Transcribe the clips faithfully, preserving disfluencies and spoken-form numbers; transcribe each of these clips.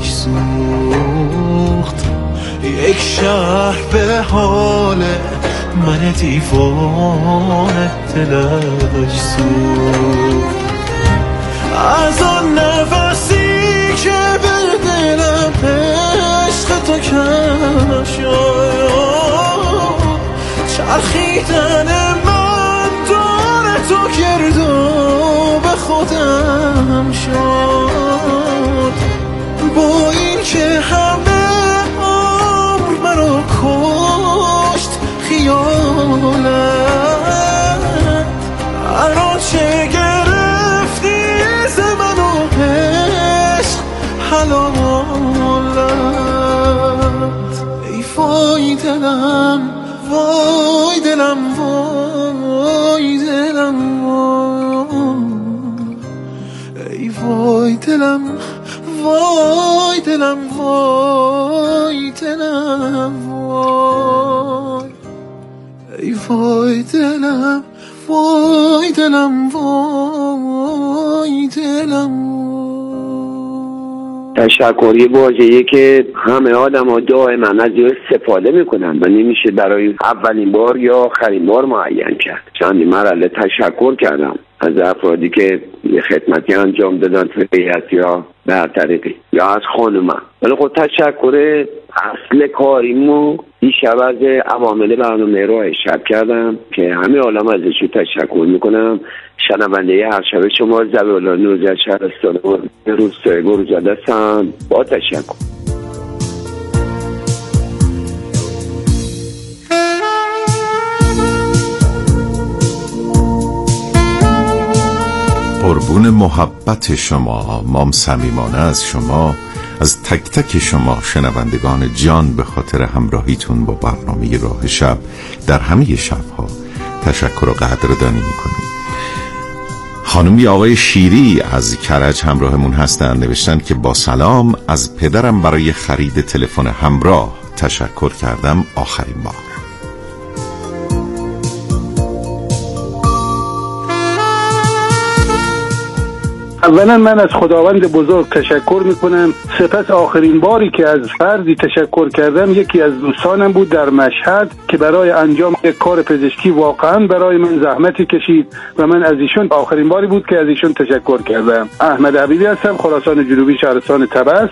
سوخت، یک شهر به حال من دیوانه دلش سوخت. از آن نفسی که به دلم عشق تو کم شد، چرخیدن من دور تو کرد و به خودم شد. با این که همه عمر منو کشت خیالت، الان چه گرفتی ز منو عشق حلالت. ای وای دلم وای دلم وای دلم وای، ای وای دلم وای دلم وای دلم وای، ای وای دلم وای دلم وای دلم وای. تشکری واژه‌ای که همه آدم‌ها دائما از اون استفاده میکنن و نمیشه برای اولین بار یا آخرین بار معین کرد. چندین مرحله تشکر کردم از افرادی که یه خدمتی انجام دادن تو هیئت یا به طریقی یا از خانومم. ولی خب تشکر اصل کاریمو دیشب از عوامل برنامه رو شب کردم که همه عالم ازشون تشکر میکنم. شنونده هر شب شما زبی‌الله نوزد شهرستان روستای گروزاده هستم. با تشکر. قربون محبت شما، مام صمیمانه از شما، از تک تک شما شنوندگان جان، به خاطر همراهیتون با برنامه راه شب در همه شبها تشکر و قدردانی میکنیم. خانمی آقای شیری از کرج همراهمون هستن، نوشتن که با سلام، از پدرم برای خرید تلفن همراه تشکر کردم آخرین بار. اولا من از خداوند بزرگ تشکر میکنم، سپس آخرین باری که از فردی تشکر کردم یکی از دوستانم بود در مشهد که برای انجام یک کار پزشکی واقعا برای من زحمتی کشید و من از ایشون آخرین باری بود که از ایشون تشکر کردم. احمد حبیبی هستم، خراسان جنوبی، شهرستان طبس.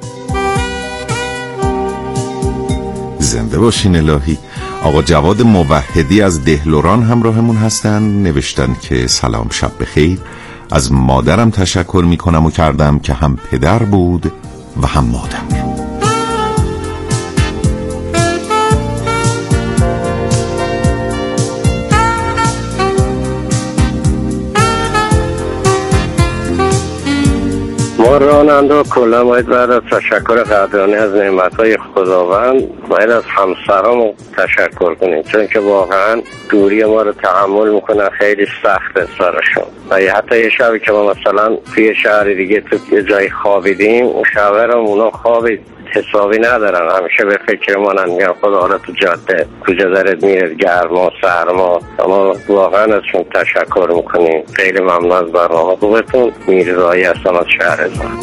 زنده باشین الهی. آقا جواد موحدی از دهلوران همراهمون هستن، نوشتن که سلام، شب بخیر، از مادرم تشکر میکنم و کردم که هم پدر بود و هم مادر. ما راننده کلا باید بعد از تشکر قدردانی از نعمتهای خداوند باید از همسرامو تشکر کنیم، چون که واقعا دوری ما رو تحمل میکنن، خیلی سخته سرشون. و حتی یه شبی که ما مثلا توی شهر دیگه تو یه جای خوابیدیم، اون شبرم اونا خوابید حسابی ندارن، همیشه به فکر مانن، میگن خدا حالا تو جاده کجا دارد میره، گرما سرما. اما واقعا ازشون تشکر میکنیم. خیلی ممنون از برنامه خوبتون. میرزایی هستم از شهرستان.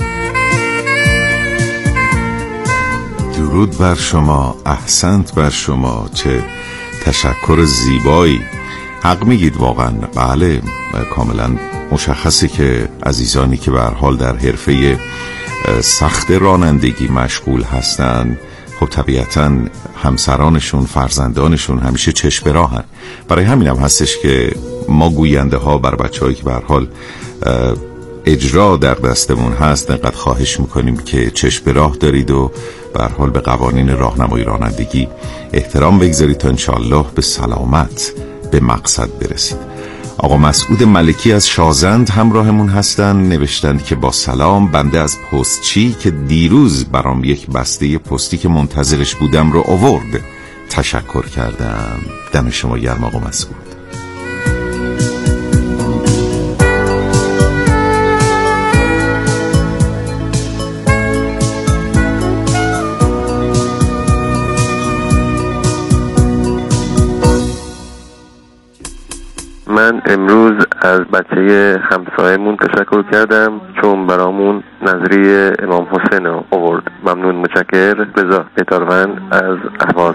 درود بر شما، احسنت بر شما، چه تشکر زیبایی. حق میگید واقعا. بله، کاملا مشخصه که عزیزانی که به هر حال در حرفه سخت رانندگی مشغول هستن، خب طبیعتاً همسرانشون، فرزندانشون همیشه چشم به راهن. برای همین هم هستش که ما گوینده ها بر بچه هایی که به هر حال اجرا در دستمون هست انقدر خواهش میکنیم که چشم به راه دارید و به هر حال به قوانین راهنمایی رانندگی احترام بگذارید تا انشالله به سلامت به مقصد برسید. آقا مسعود ملکی از شازند همراهمون هستن، نوشتن که با سلام، بنده از پستچی که دیروز برام یک بسته پستی که منتظرش بودم رو آورد تشکر کردم. دم شما گرم آقا مسعود. من من امروز از بچه همسایمون تشکر کردم چون برامون نظریه امام حسین رو آورد. ممنون، متشکر. رضا بهتاروند از اهواز.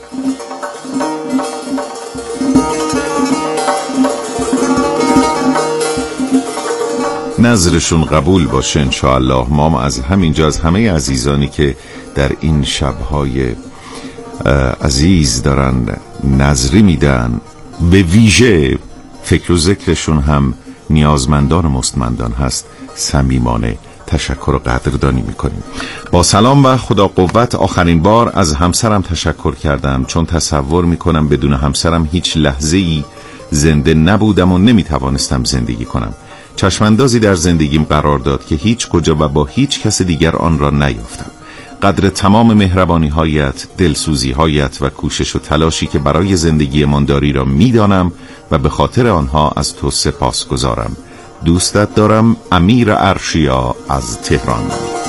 نظرشون قبول باشه انشاءالله. ما از همینجا از همه عزیزانی که در این شبهای عزیز دارن نظری میدن، به ویژه فکر و ذکرشون هم نیازمندان و مستمندان هست، صمیمانه تشکر و قدردانی میکنیم. با سلام و خدا قوت. آخرین بار از همسرم تشکر کردم چون تصور میکنم بدون همسرم هیچ لحظه ای زنده نبودم و نمیتوانستم زندگی کنم. چشماندازی در زندگیم قرار داد که هیچ کجا و با هیچ کس دیگر آن را نیافتم. قدر تمام مهربانی هایت، دلسوزی هایت و کوشش و تلاشی که برای زندگی من داری را میدانم و به خاطر آنها از تو سپاس گذارم. دوستت دارم. امیر ارشیا از تهران.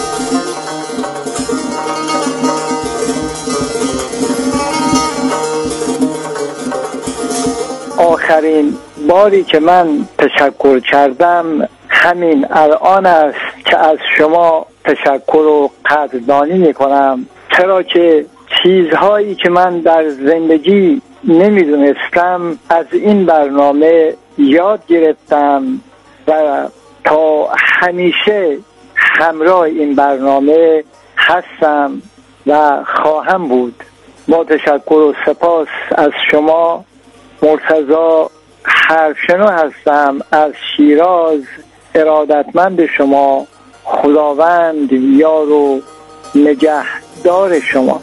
آخرین باری که من تشکر کردم همین الان است که از شما تشکر و قدردانی میکنم، چرا که چیزهایی که من در زندگی نمیدونستم از این برنامه یاد گرفتم و تا همیشه همراه این برنامه هستم و خواهم بود. با تشکر و سپاس از شما. مرتضی حرفشنو هستم از شیراز. ارادتمند شما. خداوند یار و نگهدار شما.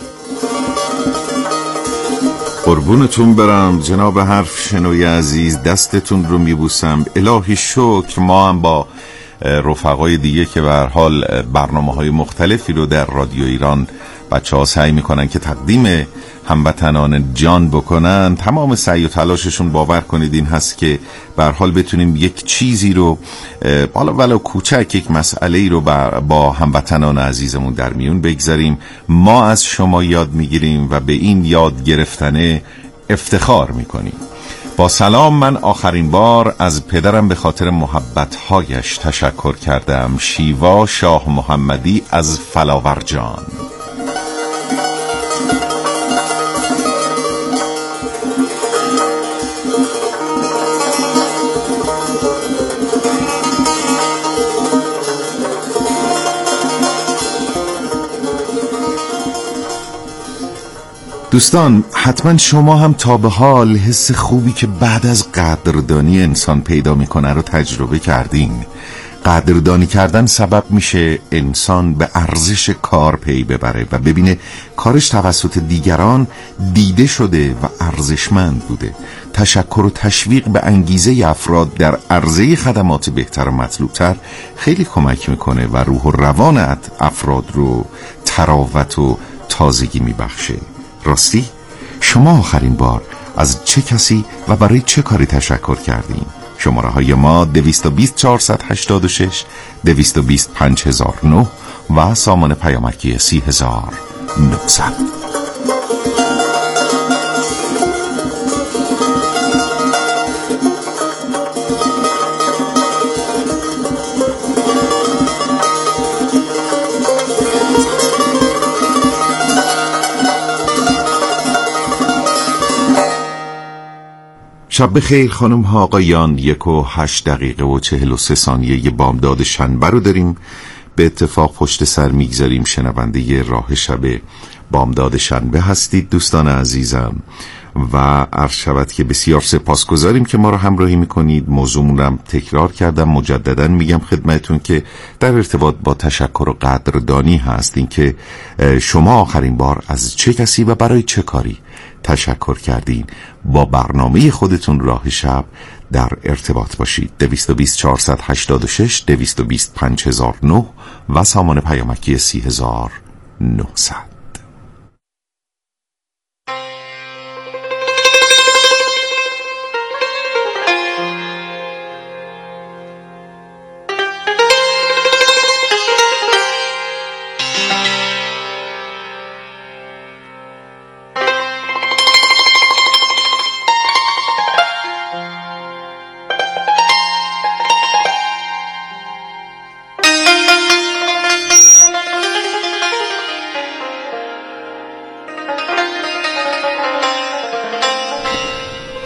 قربونتون برم جناب حرفشنوی عزیز، دستتون رو میبوسم. الهی شکر. ما هم با رفقای دیگه که به هر حال برنامه‌های مختلفی رو در رادیو ایران بچه ها سعی میکنن که تقدیم هموطنان جان بکنن، تمام سعی و تلاششون باور کنید این هست که به هر حال بتونیم یک چیزی رو حالا ولو کوچک، یک مسئله ای رو با هموطنان عزیزمون در میون بگذاریم. ما از شما یاد میگیریم و به این یاد گرفتنه افتخار میکنیم. با سلام. من آخرین بار از پدرم به خاطر محبت‌هایش تشکر کردم. شیوا شاه محمدی از فلاورجان. دوستان، حتما شما هم تا به حال حس خوبی که بعد از قدردانی انسان پیدا میکنه رو تجربه کردین. قدردانی کردن سبب میشه انسان به ارزش کار پی ببره و ببینه کارش توسط دیگران دیده شده و ارزشمند بوده. تشکر و تشویق به انگیزه افراد در عرضه خدمات بهتر و مطلوبتر خیلی کمک میکنه و روح و روان افراد رو تراوت و تازگی میبخشه. راستی شما آخرین بار از چه کسی و برای چه کاری تشکر کردین؟ شماره های ما دویست و بیست چهارصد و هشتاد و شش، دویست و بیست پنج هزار و نه و سامان پیامکی سی هزار و نهصد. شب بخیر خانم ها آقایان. یک و هشت دقیقه و چهل و سه ثانیه بامداد شنبه رو داریم. به اتفاق پشت سر میگذاریم. شنونده راه شب بامداد شنبه هستید دوستان عزیزم و عرض شود که بسیار سپاسگزاریم که ما رو همراهی میکنید. موضوعمون رو هم تکرار کردم، مجددا میگم خدمتون که در ارتباط با تشکر و قدردانی هست. این که شما آخرین بار از چه کسی و برای چه کاری تشکر کردین. با برنامه خودتون راه شب در ارتباط باشید. دویست و بیست چهارصد و هشتاد و شش، دویست و بیست پنج هزار و نه و سامان پیامکی سی هزار و نهصد.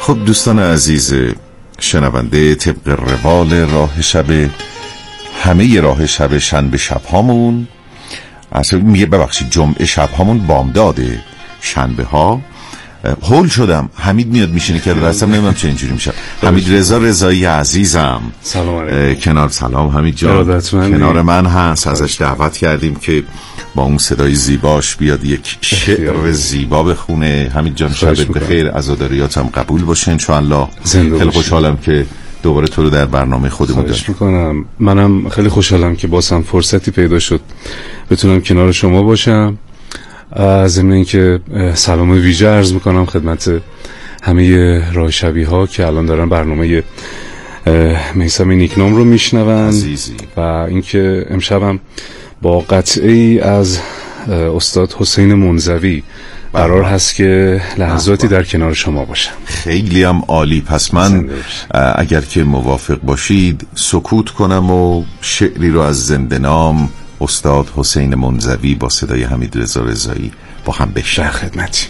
خب دوستان عزیز شنونده، طبق روال راه شب، همه راه شب شنبه شب هامون، اصلا میگه ببخشید جمعه شب هامون بامداده، شنبه ها هول شدم. حمید میاد میشینه که درستم نمیدونم چه اینجوری میشه. حمید رضا رضایی عزیزم سلام علیکم. کنار سلام حمید جان کنار من هست. ازش دعوت کردیم که با اون صدای زیباش بیاد یک شعر زیبا بخونه. حمید جان شبت بخیر، عزاداریاتم قبول باشه انشاءالله. خیلی خوشحالم که دوباره تو رو در برنامه خودمون دارم. خواهش میکنم. منم خیلی خوشحالم که بازم فرصتی پیدا شد بتونم کنار شما باشم. ضمن اینکه سلام ویژه عرض میکنم خدمت همه راه شبی ها که الان دارن برنامه میثم نیکنام رو میشنون و اینکه امشبم با قطعی از استاد حسین منزوی قرار هست که لحظاتی در کنار شما باشم. خیلی هم عالی. پس من اگر که موافق باشید سکوت کنم و شعری رو از زنده نام استاد حسین منزوی با صدای حمید رضا رضایی با هم بشنویم. خدمتی.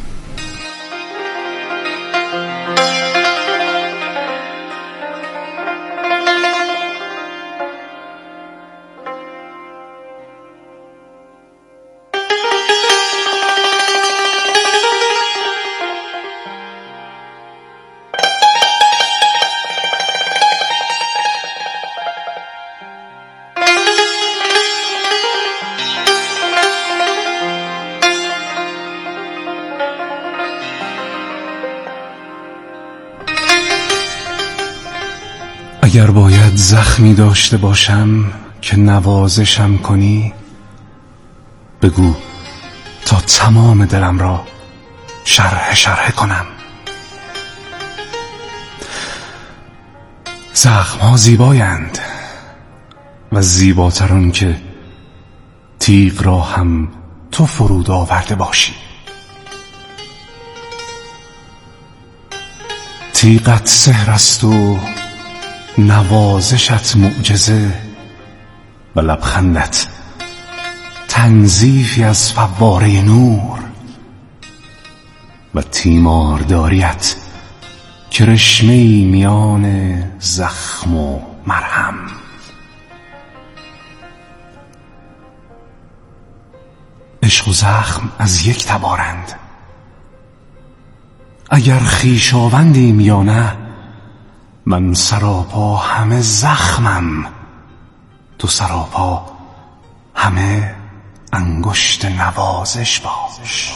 اگر باید زخمی داشته باشم که نوازشم کنی، بگو تا تمام دلم را شرح شرح کنم. زخم‌ها زیبایند و زیباترون که تیغ را هم تو فرود آورده باشی. تیغت سحر است و نوازشت معجزه و لبخندت تنظیفی از فواره نور و تیمارداریت کرشمه‌ای میان زخم و مرهم. عشق و زخم از یک تبارند. اگر خویشاوندیم یا نه، من سراپا همه زخمم، تو سراپا همه انگشت نوازش باش.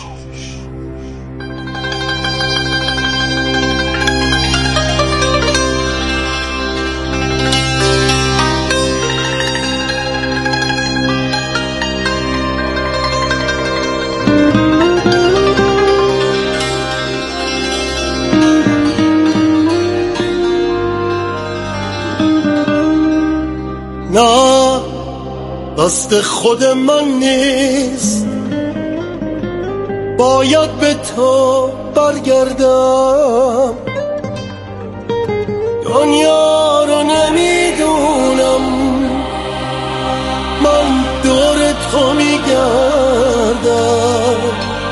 نه دست خود من نیست، باید به تو برگردم. دنیا رو نمیدونم، من دور تو میگردم.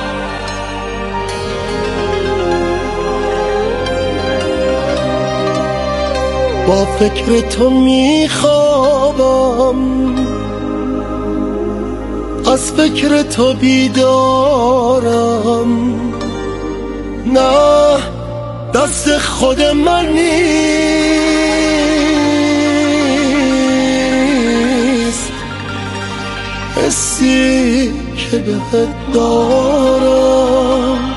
با فکر تو میخوابم، از فکر تو بیدارم. نه دست خود من نیست، حسی که بهت دارم.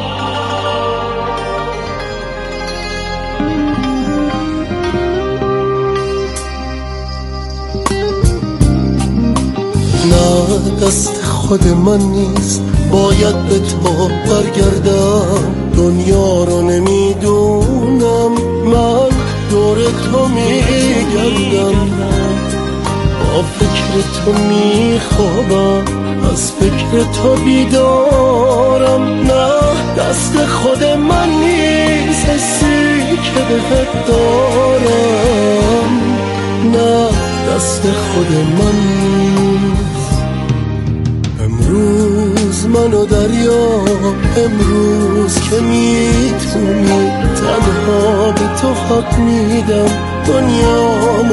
نه دست خود من نیست، باید به تو برگردم. دنیا رو نمیدونم، من دور تو میگردم. با فکر تو میخوابم، از فکر تو بیدارم. نه دست خود من نیست، حسی که بهت دارم. نه دست خود من نیست. امروز امروز منو دریا، امروز که میتونی تنها به تو حق میدم دنیامو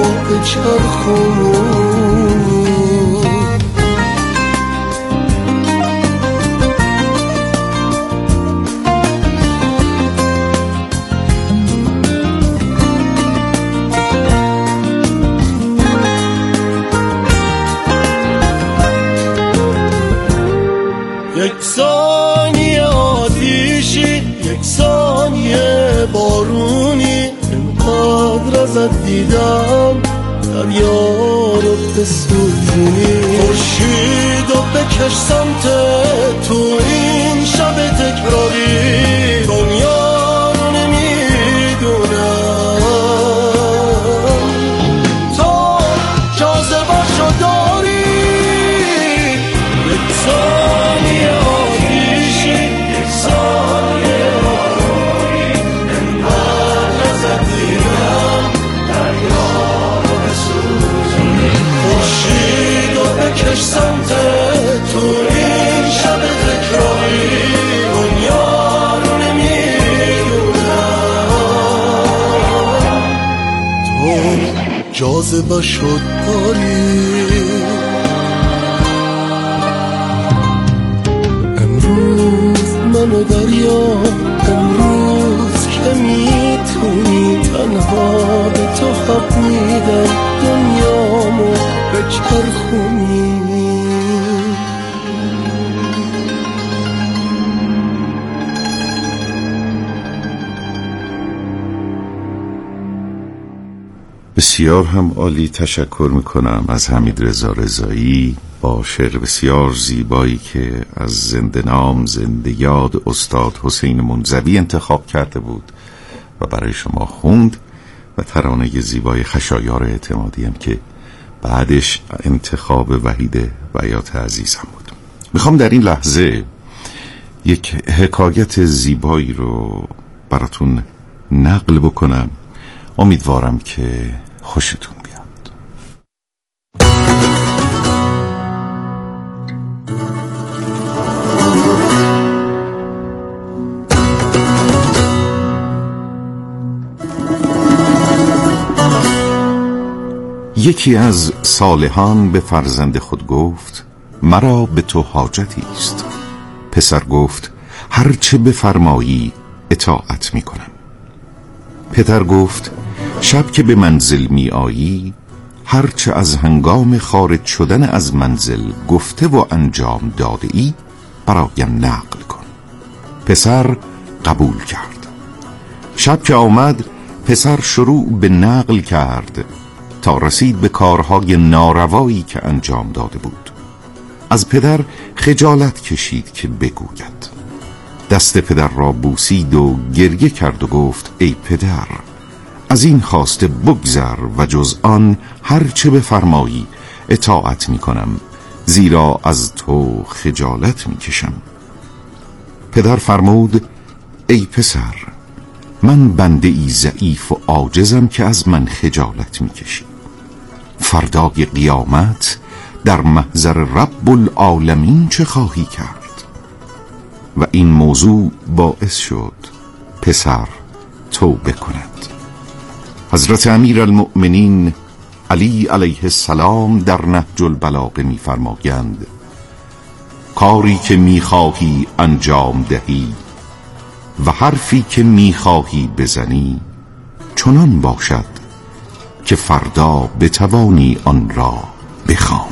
بچرخونی. یک ثانیه آتیشی، یک ثانیه بارونی، اینقدر ازت دیدم دریا رو بسوزونی. خورشیدو بکش سمت تو این شب تکراری، دنیا رو نمیدونم تو جاذبه‌شو داری. یک ثانیه آتیشی، یک ثانیه بارونی، انقدر ازت دیدم دریا رو بسوزونی. خورشیدو بکش سمت تو این شب تکراری، دنیا رو نمیدونم تو جاذبه‌شو داری. منو دریا، امروز که میتونی تنها به تو حق میدم دنیامو بچرخونی. بسیار هم عالی. تشکر میکنم از حمیدرضا رضایی با شعر بسیار زیبایی که از زنده نام زنده یاد استاد حسین منزوی انتخاب کرده بود و برای شما خوند، و ترانه زیبای خشایار اعتمادی هم که بعدش انتخاب وحید بیات عزیزم بود. میخوام در این لحظه یک حکایت زیبایی رو براتون نقل بکنم، امیدوارم که خوشتون بیاد. یکی از صالحان به فرزند خود گفت مرا به تو حاجتی است. پسر گفت هرچه بفرمایی اطاعت می کنم. پدر گفت شب که به منزل می آیی هرچه از هنگام خارج شدن از منزل گفته و انجام داده ای برایم نقل کن. پسر قبول کرد. شب که آمد پسر شروع به نقل کرد تا رسید به کارهای ناروایی که انجام داده بود. از پدر خجالت کشید که بگوید. دست پدر را بوسید و گریه کرد و گفت ای پدر، از این خواسته بگذر و جز آن هر چه بفرمایی اطاعت می کنم، زیرا از تو خجالت می کشم. پدر فرمود ای پسر، من بنده ای ضعیف و عاجزم که از من خجالت می کشی. فردای قیامت در محضر رب العالمین چه خواهی کرد؟ و این موضوع باعث شد پسر توبه کند. حضرت امیر المؤمنین علی علیه السلام در نهج البلاغه می فرمایند کاری که می خواهی انجام دهی و حرفی که می خواهی بزنی چنان باشد که فردا بتوانی آن را بخوانی.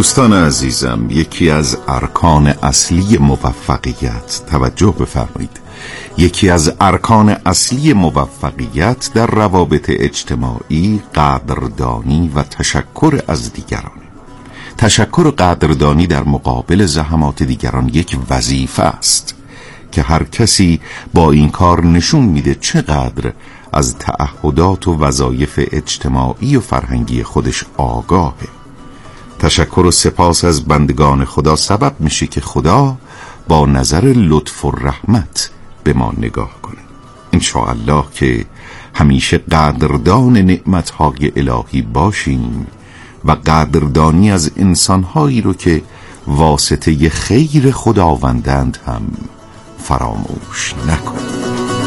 دوستان عزیزم، یکی از ارکان اصلی موفقیت، توجه بفرمایید، یکی از ارکان اصلی موفقیت در روابط اجتماعی قدردانی و تشکر از دیگران. تشکر و قدردانی در مقابل زحمات دیگران یک وظیفه است که هر کسی با این کار نشون میده چقدر از تعهدات و وظایف اجتماعی و فرهنگی خودش آگاهه. تشکر و سپاس از بندگان خدا سبب میشه که خدا با نظر لطف و رحمت به ما نگاه کنه. انشاءالله که همیشه قدردان نعمتهای الهی باشیم و قدردانی از انسانهایی رو که واسطه خیر خداوندند هم فراموش نکنیم.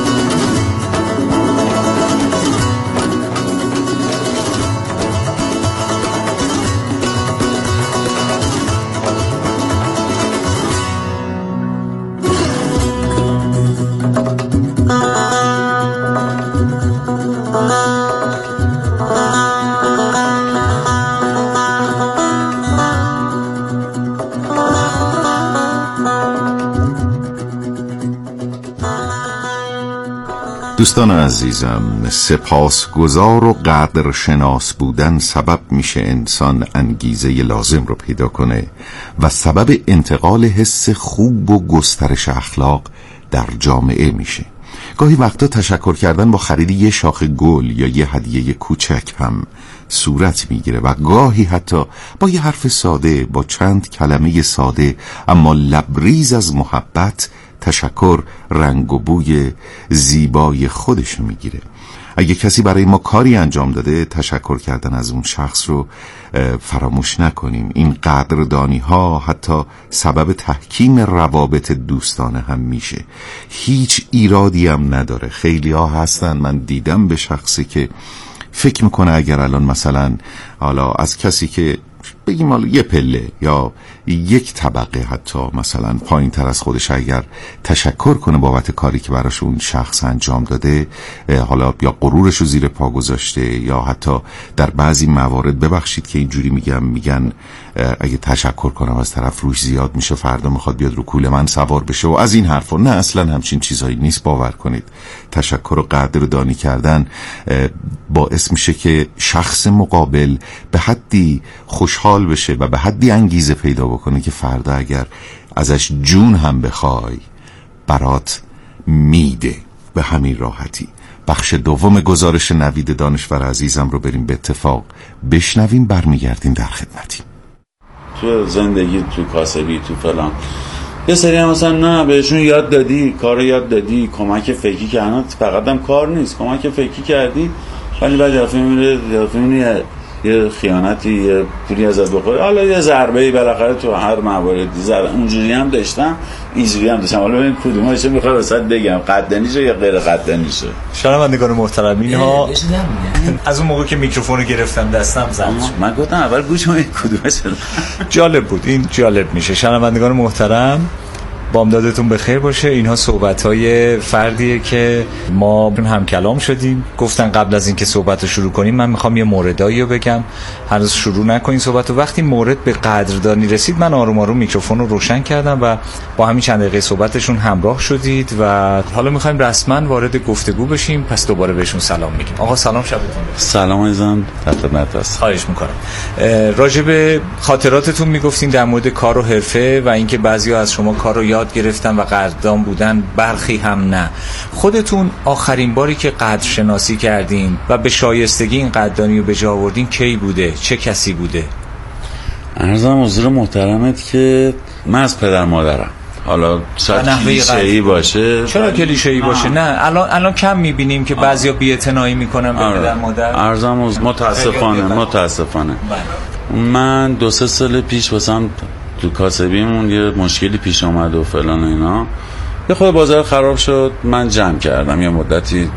دوستان عزیزم، سپاسگزار و قدرشناس بودن سبب میشه انسان انگیزه لازم رو پیدا کنه و سبب انتقال حس خوب و گسترش اخلاق در جامعه میشه. گاهی وقتا تشکر کردن با خرید یه شاخ گل یا یه هدیه کوچک هم صورت میگیره و گاهی حتی با یه حرف ساده، با چند کلمه ساده اما لبریز از محبت، تشکر رنگ و بوی زیبای خودش میگیره. اگه کسی برای ما کاری انجام داده، تشکر کردن از اون شخص رو فراموش نکنیم. این قدردانی ها حتی سبب تحکیم روابط دوستانه هم میشه. هیچ ایرادی هم نداره. خیلی ها هستن، من دیدم به شخصی که فکر میکنه اگر الان مثلا حالا از کسی که بگیم حالا یه پله یا یک طبقه حتی مثلا پایین تر از خودش اگر تشکر کنه بابت کاری که براش اون شخص انجام داده، حالا یا غرورش رو زیر پا گذاشته یا حتی در بعضی موارد، ببخشید که اینجوری میگم، میگن اگه تشکر کنم از طرف روش زیاد میشه، فردا میخواد بیاد رو کوله من سوار بشه و از این حرفا. نه، اصلا همچین چیزایی نیست. باور کنید تشکر و قدردانی کردن باعث میشه که شخص مقابل به حدی خوشحال بشه و به حدی انگیزه پیدا بکنه که فردا اگر ازش جون هم بخوای برات میده به همین راحتی. بخش دوم گزارش نوید دانشور عزیزم رو بریم به اتفاق بشنویم، برمیگردیم در خدمتیم. تو زندگی، تو کاسبی، تو فلان یه سری هم مثلا نه بهشون یاد دادی، کار یاد دادی، کمک فکری کردن، فقط هم کار نیست، کمک فکری کردی ولی بعد دفعه میره دفعه میره یه خیانتی، یه پولی ازت بخوره، حالا یه ضربه‌ای بالاخره تو هر مواردی ضربه اونجوری هم داشتم، اینجوری هم داشتم. حالا ببین کدومش میخوام واسط بگم، قدنیشه یا غیر قدنیشه. شنوندگان محترم، اینها از اون موقع که میکروفون رو گرفتم دستم زد، من گفتم اول گوشم کدومش جالب بود، این جالب میشه. شنوندگان محترم، بامدادتون بخیر باشه. اینها صحبت‌های فردیه که ما هم کلام شدیم، گفتن قبل از اینکه صحبت رو شروع کنیم من میخوام یه موردایی رو بگم، هنوز شروع نکنین صحبت رو. وقتی مورد به قدردانی رسید من آروم آروم میکروفون رو روشن کردم و با همین چند دقیقه صحبتشون همراه شدید و حالا میخوایم رسما وارد گفتگو بشیم. پس دوباره بهشون سلام میگیم. آقا سلام، شبتون بخیر. سلام عزیزم، خدمت هست. خواهش میکنم. راجع به خاطراتتون میگفتین در مورد کار و حرفه و اینکه بعضیا از شما کار رو یاد گرفتن و قدردان بودن، برخی هم نه. خودتون آخرین باری که قدرشناسی کردین و به شایستگی این قدردانی رو به جا آوردین کی بوده؟ چه کسی بوده؟ عرضم حضور محترمت که من از پدر مادرم، حالا شاید کلیشه‌ای باشه. چرا کلیشه‌ای باشه؟ نه، الان الان کم می‌بینیم که بعضیا بی‌اعتنایی می‌کنن به پدر مادر. عرضم متاسفانه متاسفانه من دو سه سال پیش واسم تو کاسبیمون یه مشکلی پیش اومد و فلان و اینا، یه خود بازار خراب شد، من جمع کردم، یه مدتی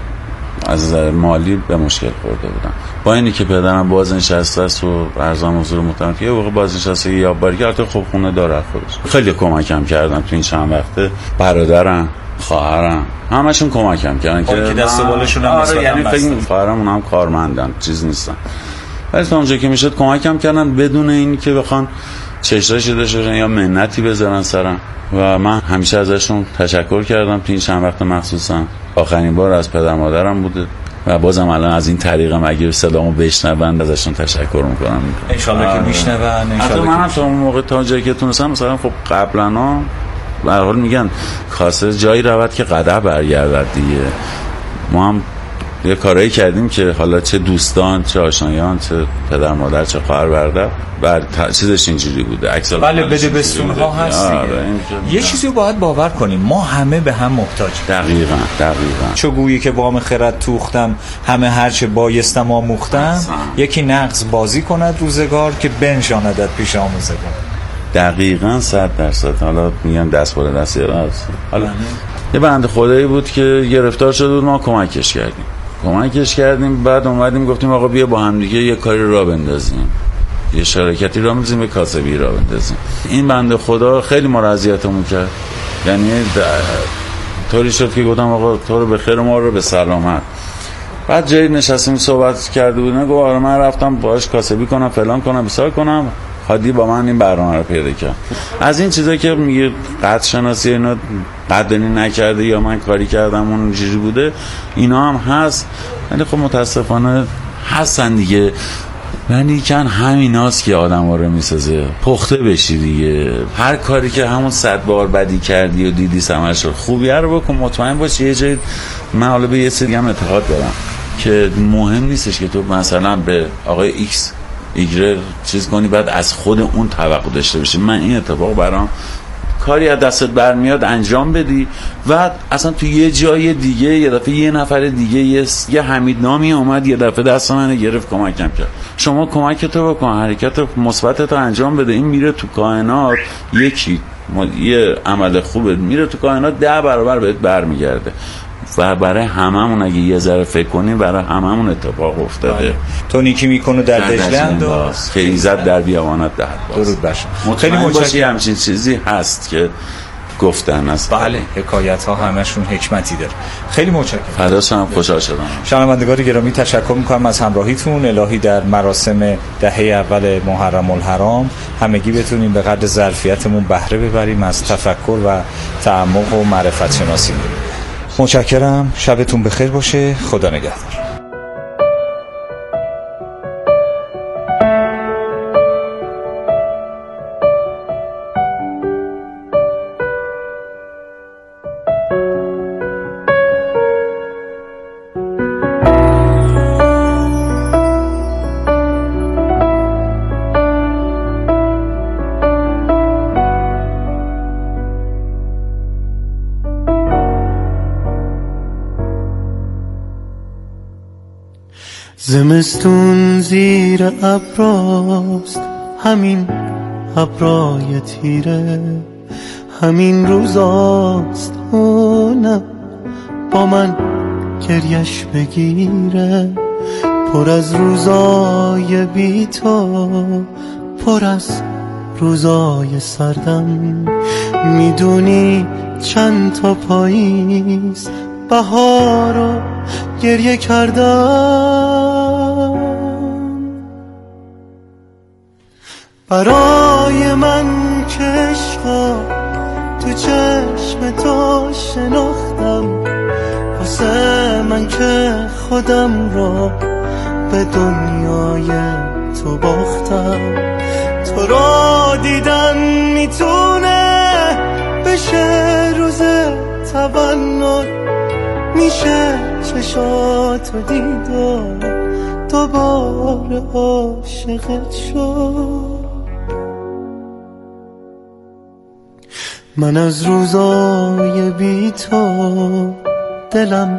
از مالی به مشکل خورده بودم. با اینی که پدرم بازنشسته است و عرضم حضور محترم که یه وقت بازنشسته یا باری البته خب خونه داره خودش، خیلی کمکم کردن تو این چند وقته. برادرم، خواهرم، همشون کمکم کردن که دست بالشون هم. آره، یعنی فکر خواهرم اونم کارمندن، چیز نیستن. ولی تا اونجا که میشد کمکم کردن بدون این که بخوان چشرشی داشتن یا منتی بذارن سرم و من همیشه ازشون تشکر کردم. تو این چند وقت مخصوصا آخرین بار از پدر مادرم بوده و بازم الان از این طریقم اگه صدامو بشنون ازشون تشکر میکنم. ان شاءالله که میشنون. ان شاءالله من تا اون موقع تا جایی که تونستم مثلا خب قبلا به هر حال میگن کاسه جایی رود که قدح برگردد دیگه. ما هم یه کارایی کردیم که حالا چه دوستان چه آشنایان چه پدر مادر چه خواهر برادر بر چیزش اینجوری بوده. عکس بله بده بستونها هست دیگه. یه چیزی رو باید باور کنیم، ما همه به هم محتاجیم. دقیقاً دقیقاً. چو گویی که وام خرد توختم، همه هرچه بایستم آموختم، یکی نقص بازی کند روزگار که بنشاندت پیش آموزگار. دقیقاً صد درصد. حالا میگن دست بالا دست راست. حالا یه بنده خدایی بود که گرفتار شده بود، ما کمکش کردیم کمکش کردیم بعد اومدیم گفتیم آقا بیا با هم دیگه یه کاری را بندازیم، یه شرکتی را بندازیم، یه کاسبی را بندازیم. این بنده خدا خیلی ما را اذیتمون کرد، یعنی طوری شد که گفتم آقا تو رو به خیر ما رو به سلامت. بعد جایی نشستیم صحبت کرده بودن، گفت آره من رفتم باهاش کاسبی کنم فلان کنم بسار کنم، خادی با من این برنامه رو پیدا کرد. از این چیزا که میگه قد شناسی اینا قدری نکرده یا من کاری کردم اون جوری بوده، اینا هم هست، ولی خب متاسفانه هستن دیگه. یعنی کن همیناست که آدم ها رو میسازه پخته بشی دیگه. هر کاری که همون صد بار بدی کردی و دیدی ثمرش خوبی رو بکن، مطمئن باش یه جایی. من حالا به یه سری هم اعتقاد دارم که مهم نیستش که تو مثلا به آقای ایکس ایگره چیز کنی بعد از خود اون توقع داشته باشی. من این اتفاق برام کاری از دستت برمیاد انجام بدی و اصلا تو یه جای دیگه یه دفعه یه نفر دیگه یه, یه حمید نامی اومد یه دفعه دست من گرفت کمکم کرد. شما کمکتو بکن، حرکت مثبتتو انجام بده، این میره تو کائنات یکی یه عمل خوبه میره تو کائنات ده برابر بهت برمیگرده. و برای هممون اگه یه ذره فکر کنیم برای هممون اتفاق افتاده. تو نیکی میکنه در دجله انداز که ایزد در بیابانت دهد باز. درود بر شما. خیلی متشکرم. همچین چیزی هست که گفتن است. بله حکایت ها همشون حکمتی داره. خیلی متشکرم. فدا شما، خوشحال شدم. شنوندگان گرامی تشکر میکنم از همراهیتون. الهی در مراسم دهه اول محرم الحرام همگی بتونیم به قدر ظرفیتمون بهره ببریم از تفکر و تعمق و معرفت شناسی. متشکرم. شبتون بخیر باشه. خدا نگهدار. زمستون زیر ابراست، همین ابرای تیره، همین روزاست اونم با من گریش بگیره. پر از روزای بی تو، پر از روزای سردم، میدونی چند تا پاییز بهارو گریه کردم. برای من که عشقا تو چشم تو شناختم، واسه من که خودم را به دنیای تو باختم. تو را دیدن میتونه بشه روز تولد، میشه چشاتو دید و دوباره عاشقت شد. من از روزای بی تو دلم